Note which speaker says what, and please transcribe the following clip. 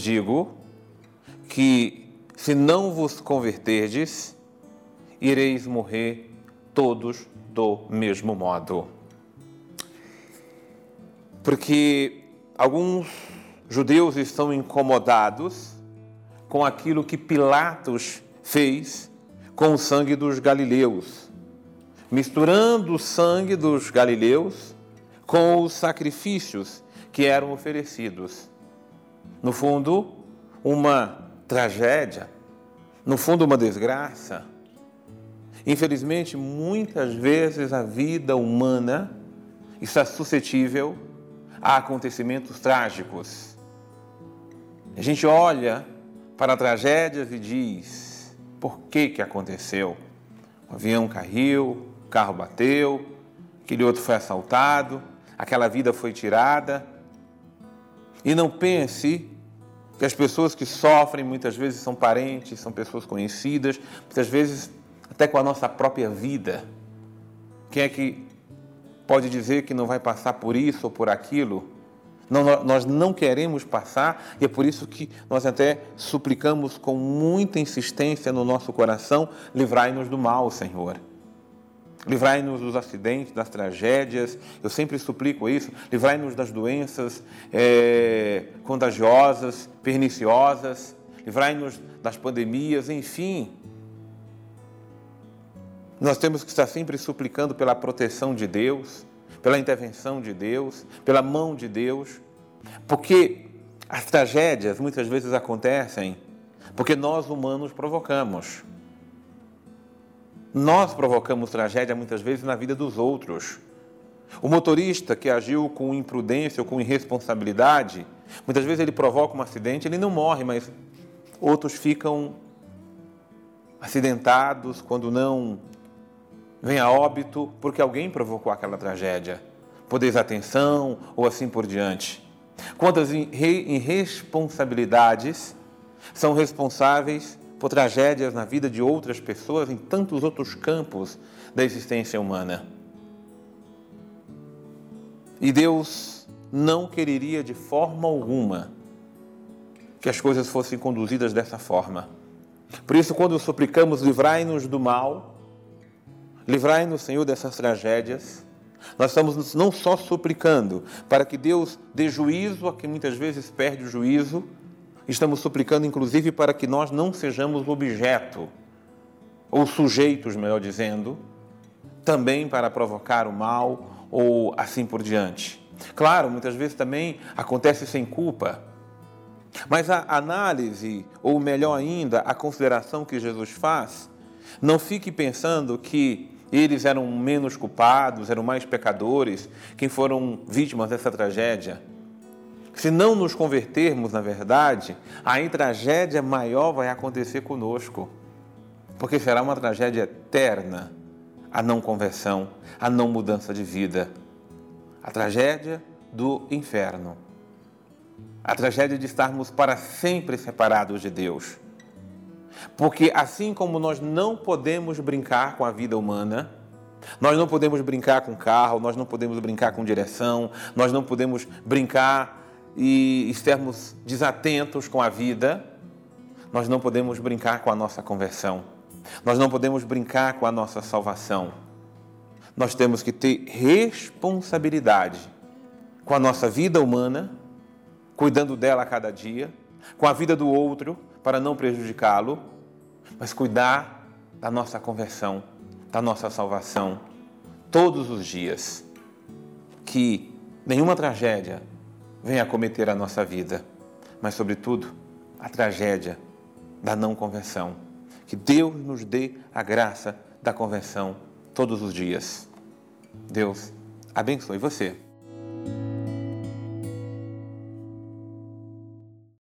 Speaker 1: digo que, se não vos converterdes, ireis morrer todos do mesmo modo. Porque alguns judeus estão incomodados com aquilo que Pilatos fez com o sangue dos galileus, misturando o sangue dos galileus com os sacrifícios que eram oferecidos. No fundo, uma tragédia, no fundo, uma desgraça. Infelizmente, muitas vezes a vida humana está suscetível a acontecimentos trágicos. A gente olha para tragédias e diz: por que aconteceu? O avião caiu, o carro bateu, aquele outro foi assaltado, aquela vida foi tirada. E não pense que as pessoas que sofrem muitas vezes são parentes, são pessoas conhecidas, muitas vezes até com a nossa própria vida. Quem é que pode dizer que não vai passar por isso ou por aquilo? Não, nós não queremos passar, e é por isso que nós até suplicamos com muita insistência no nosso coração: livrai-nos do mal, Senhor. Livrai-nos dos acidentes, das tragédias. Eu sempre suplico isso. Livrai-nos das doenças contagiosas, perniciosas. Livrai-nos das pandemias, enfim. Nós temos que estar sempre suplicando pela proteção de Deus, pela intervenção de Deus, pela mão de Deus. Porque as tragédias muitas vezes acontecem porque nós humanos provocamos. Nós provocamos tragédia muitas vezes na vida dos outros. O motorista que agiu com imprudência ou com irresponsabilidade, muitas vezes ele provoca um acidente, ele não morre, mas outros ficam acidentados, quando não vem a óbito, porque alguém provocou aquela tragédia, por desatenção ou assim por diante. Quantas irresponsabilidades são responsáveis por tragédias na vida de outras pessoas em tantos outros campos da existência humana. E Deus não quereria de forma alguma que as coisas fossem conduzidas dessa forma. Por isso, quando suplicamos: livrai-nos do mal, livrai-nos, Senhor, dessas tragédias, nós estamos não só suplicando para que Deus dê juízo a quem muitas vezes perde o juízo, estamos suplicando, inclusive, para que nós não sejamos objeto, ou sujeitos, melhor dizendo, também para provocar o mal, ou assim por diante. Claro, muitas vezes também acontece sem culpa, mas a análise, ou melhor ainda, a consideração que Jesus faz, não fique pensando que eles eram menos culpados, eram mais pecadores, quem foram vítimas dessa tragédia. Se não nos convertermos, na verdade, aí tragédia maior vai acontecer conosco, porque será uma tragédia eterna, a não conversão, a não mudança de vida, a tragédia do inferno, a tragédia de estarmos para sempre separados de Deus. Porque assim como nós não podemos brincar com a vida humana, nós não podemos brincar com carro, nós não podemos brincar com direção, nós não podemos brincar e estarmos desatentos com a vida, nós não podemos brincar com a nossa conversão, nós não podemos brincar com a nossa salvação. Nós temos que ter responsabilidade com a nossa vida humana, cuidando dela a cada dia, com a vida do outro, para não prejudicá-lo, mas cuidar da nossa conversão, da nossa salvação, todos os dias. Que nenhuma tragédia venha acometer a nossa vida, mas, sobretudo, a tragédia da não conversão. Que Deus nos dê a graça da conversão todos os dias. Deus abençoe você.